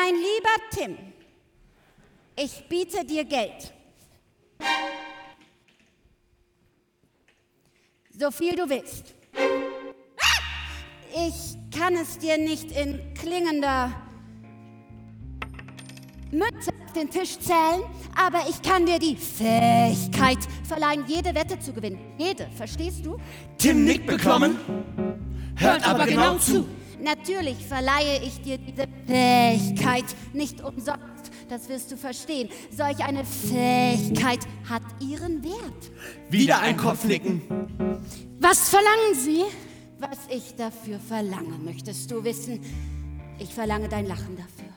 Mein lieber Tim, ich biete dir Geld. So viel du willst. Ich kann es dir nicht in klingender Münze auf den Tisch zählen, aber ich kann dir die Fähigkeit verleihen, jede Wette zu gewinnen. Jede, verstehst du? Tim nickt beklommen, hört aber genau zu. Natürlich verleihe ich dir diese Fähigkeit nicht umsonst. Das wirst du verstehen. Solch eine Fähigkeit hat ihren Wert. Wieder ein Kopfnicken. Was verlangen Sie? Was ich dafür verlange, möchtest du wissen? Ich verlange dein Lachen dafür.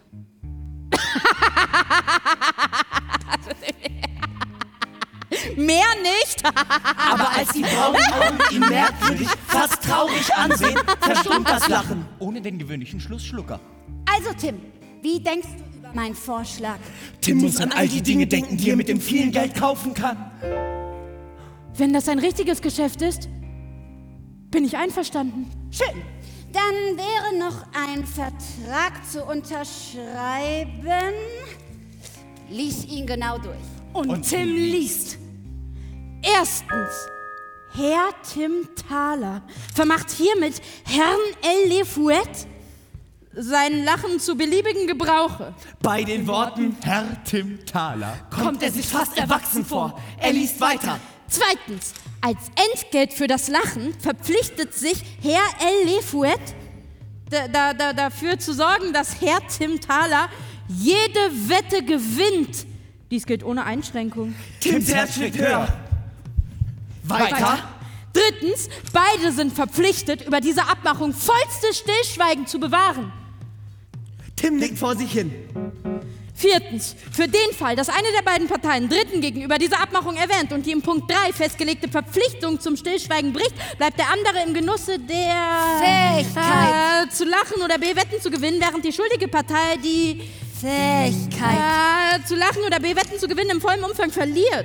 Mehr nicht? Aber als die braunen Augen ihn merkwürdig, fast traurig ansehen, verstummt das Lachen. Ohne den gewöhnlichen Schlussschlucker. Also Tim, wie denkst du über meinen Vorschlag? Tim muss an all die Dinge denken, die er mit dem vielen Geld kaufen kann. Wenn das ein richtiges Geschäft ist, bin ich einverstanden. Schön. Dann wäre noch ein Vertrag zu unterschreiben. Lies ihn genau durch. Und Tim liest. Erstens, Herr Tim Thaler vermacht hiermit Herrn L. Le Fouet sein Lachen zu beliebigen Gebrauche. Bei den Worten Herr Tim Thaler. kommt er sich fast erwachsen vor. Er liest weiter. Zweitens, als Entgelt für das Lachen verpflichtet sich Herr L. Le Fouet dafür zu sorgen, dass Herr Tim Thaler jede Wette gewinnt. Dies gilt ohne Einschränkung. Tims Herz schlägt höher. Weiter. Drittens, beide sind verpflichtet, über diese Abmachung vollstes Stillschweigen zu bewahren. Tim nickt vor sich hin. Viertens, für den Fall, dass eine der beiden Parteien Dritten gegenüber diese Abmachung erwähnt und die im Punkt 3 festgelegte Verpflichtung zum Stillschweigen bricht, bleibt der andere im Genusse der Fähigkeit zu lachen oder B Wetten zu gewinnen, während die schuldige Partei die Fähigkeit zu lachen oder B Wetten zu gewinnen im vollen Umfang verliert.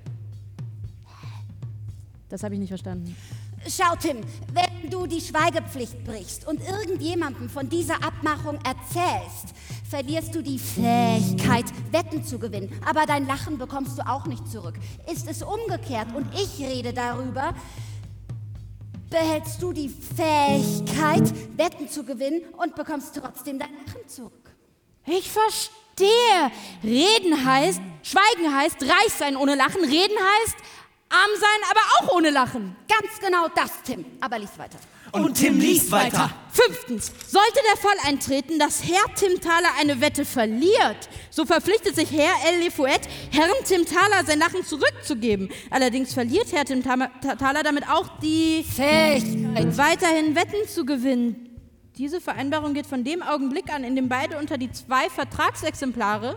Das habe ich nicht verstanden. Schau, Tim, wenn du die Schweigepflicht brichst und irgendjemandem von dieser Abmachung erzählst, verlierst du die Fähigkeit, Wetten zu gewinnen. Aber dein Lachen bekommst du auch nicht zurück. Ist es umgekehrt und ich rede darüber, behältst du die Fähigkeit, Wetten zu gewinnen und bekommst trotzdem dein Lachen zurück. Ich verstehe. Reden heißt, Schweigen heißt, reich sein ohne Lachen. Reden heißt, arm sein, aber auch ohne Lachen. Ganz genau das, Tim. Aber lies weiter. Und Tim liest weiter. Fünftens, sollte der Fall eintreten, dass Herr Tim Thaler eine Wette verliert, so verpflichtet sich Herr L. Le Fouet, Herrn Tim Thaler sein Lachen zurückzugeben. Allerdings verliert Herr Tim Thaler damit auch die Fähigkeit, weiterhin Wetten zu gewinnen. Diese Vereinbarung geht von dem Augenblick an, in dem beide unter die 2 Vertragsexemplare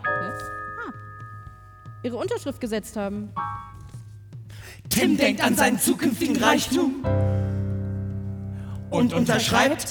ihre Unterschrift gesetzt haben. Tim denkt an seinen zukünftigen Reichtum und unterschreibt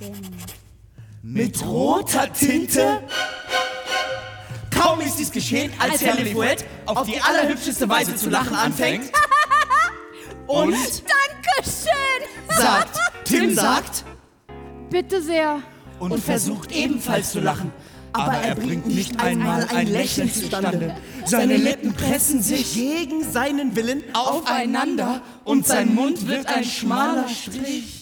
mit roter Tinte. Kaum ist dies geschehen, als Herr Le Fouet auf die allerhübscheste Weise zu lachen anfängt und Dankeschön! Tim sagt Bitte sehr. und versucht ebenfalls zu lachen. Aber er bringt nicht einmal ein Lächeln zustande. Seine Lippen pressen sich gegen seinen Willen aufeinander und sein Mund wird ein schmaler Strich.